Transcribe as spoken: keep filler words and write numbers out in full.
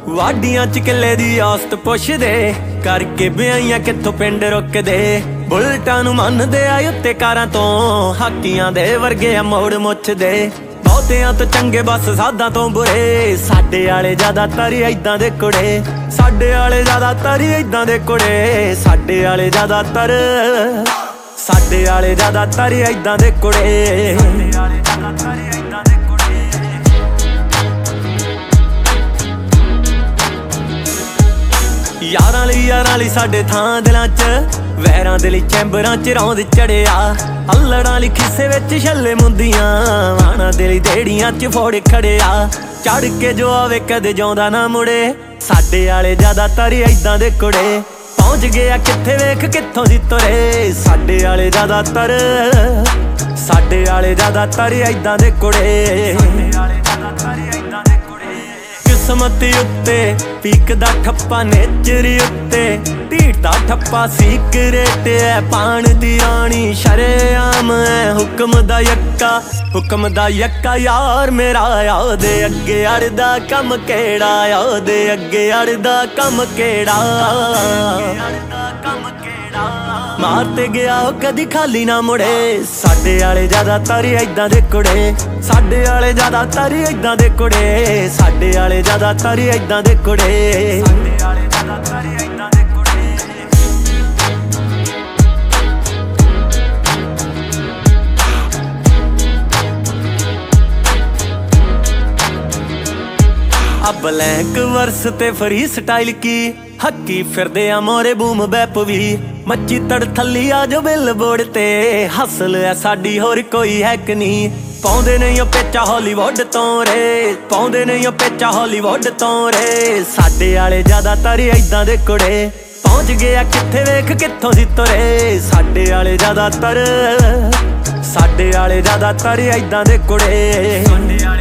ਵਾਡੀਆਂ ਚ ਕਿੱਲੇ ਦੀ ਆਸਤ ਪੁੱਛਦੇ, ਕਰਕੇ ਵਿਆਹੀਆਂ ਕਿੱਥੋਂ ਪਿੰਡ ਰੁਕਦੇ। ਬੁਲਟਾਂ ਨੂੰ ਮੰਨਦੇ ਆ ਉੱਤੇ ਕਾਰਾਂ ਤੋਂ, ਹਾਕੀਆਂ ਦੇ ਵਰਗੇ ਆ ਮੋੜ ਮੁੱਛਦੇ। ਬਹੁਤਿਆਂ ਤੋਂ ਚੰਗੇ ਬਸ ਸਾਧਾਂ ਤੋਂ ਬੁਰੇ, ਸਾਡੇ ਵਾਲੇ ਜ਼ਿਆਦਾਤਰ ਏਦਾਂ ਦੇ ਕੁੜੇ। ਸਾਡੇ ਵਾਲੇ ਜ਼ਿਆਦਾਤਰ ਏਦਾਂ ਦੇ ਕੁੜੇ, ਸਾਡੇ ਵਾਲੇ ਜ਼ਿਆਦਾਤਰ ਸਾਡੇ ਵਾਲੇ ਜ਼ਿਆਦਾਤਰ ਏਦਾਂ ਦੇ ਕੁੜੇ। ਯਾਰਾਂ ਲਈ ਯਾਰਾਂ ਲਈ ਸਾਡੇ ਥਾਂ ਦਿਲਾਂ ਚ, ਵੈਰਾਂ ਦੇ ਲਈ ਚੈਂਬਰਾਂ ਚ ਰੌਂਦ ਚੜਿਆ। ਅਲੜਾਂ ਲਈ ਖਿੱਸੇ ਵਿੱਚ ਛੱਲੇ ਮੁੰਦੀਆਂ, ਵਾਣਾ ਦੇ ਲਈ ਦੇੜੀਆਂ ਚ ਫੋੜ ਖੜਿਆ। ਚੜ ਕੇ ਜੋ ਆਵੇ ਕਦੇ ਜਿਉਂਦਾ ਨਾ ਮੁੜੇ, ਸਾਡੇ ਵਾਲੇ ਜ਼ਿਆਦਾਤਰ ਏਦਾਂ ਦੇ ਕੁੜੇ। ਪਹੁੰਚ ਗਿਆ ਕਿੱਥੇ ਵੇਖ ਕਿੱਥੋਂ ਦੀ ਤੁਰੇ, ਸਾਡੇ ਵਾਲੇ ਜ਼ਿਆਦਾਤਰ ਸਾਡੇ ਵਾਲੇ ਜ਼ਿਆਦਾਤਰ ਏਦਾਂ ਦੇ ਕੁੜੇ। ਕਿਸਮਤ ਉੱਤੇ ਪੀਕ ਦਾ ਠੱਪਾ, ਨੇਚਰ ਉੱਤੇ ਢੀਠ ਦਾ ਠੱਪਾ। ਸੀਕਰੇਟ ਐ ਪਾਣ ਦੀ ਰਾਣੀ, ਸ਼ਰੇਆਮ ਐ ਹੁਕਮ ਦਾ ਯੱਕਾ। ਹੁਕਮ ਦਾ ਯੱਕਾ ਯਾਰ ਮੇਰਾ, ਉਹਦੇ ਅੱਗੇ ਅੜਦਾ ਕੰਮ ਕਿਹੜਾ, ਉਹਦੇ ਅੱਗੇ ਅੜਦਾ ਕੰਮ ਕਿਹੜਾ। ਮਾਰ ਤੇ ਗਿਆ ਉਹ ਕਦੀ ਖਾਲੀ ਨਾ ਮੁੜੇ, ਸਾਡੇ ਵਾਲੇ ਜ਼ਿਆਦਾਤਰ ਏਦਾਂ ਦੇ ਕੁੜੇ। ਸਾਡੇ ਵਾਲੇ ਜ਼ਿਆਦਾਤਰ ਏਦਾਂ ਦੇ ਕੁੜੇ, ਸਾਡੇ ਵਾਲੇ ਜ਼ਿਆਦਾਤਰ ਏਦਾਂ ਦੇ ਕੁੜੇ। ਆ ਬਲੈਕ ਵਰਸ ਤੇ ਫਰੀ ਸਟਾਈਲ ਕੀ, ਹੱਕੀ ਫਿਰਦੇ ਆ ਮੋਰੇ ਬੂਮ ਬੈਪ ਵੀ। ਮੱਚੀ ਤੜ ਥੱਲੀ ਆ ਜੋ ਬਿਲਬੋਰਡ ਤੇ, ਹਸਲ ਐ ਸਾਡੀ ਹੋਰ ਕੋਈ ਹੈਕ ਨਹੀਂ। ਪਾਉਂਦੇ ਨਹੀਂ ਉਹ ਪੇਚਾ ਹਾਲੀਵੁੱਡ ਤੋਂ ਰੇ, ਪਾਉਂਦੇ ਨਹੀਂ ਉਹ ਪੇਚਾ ਹਾਲੀਵੁੱਡ ਤੋਂ ਰੇ। ਸਾਡੇ ਵਾਲੇ ਜ਼ਿਆਦਾਤਰ ਏਦਾਂ ਦੇ ਕੁੜੇ, ਪਹੁੰਚ ਗਿਆ ਕਿੱਥੇ ਵੇਖ ਕਿੱਥੋਂ ਦੀ ਤੁਰੇ। ਸਾਡੇ ਵਾਲੇ ਜ਼ਿਆਦਾਤਰ ਸਾਡੇ ਵਾਲੇ ਜ਼ਿਆਦਾਤਰ ਏਦਾਂ ਦੇ ਕੁੜੇ।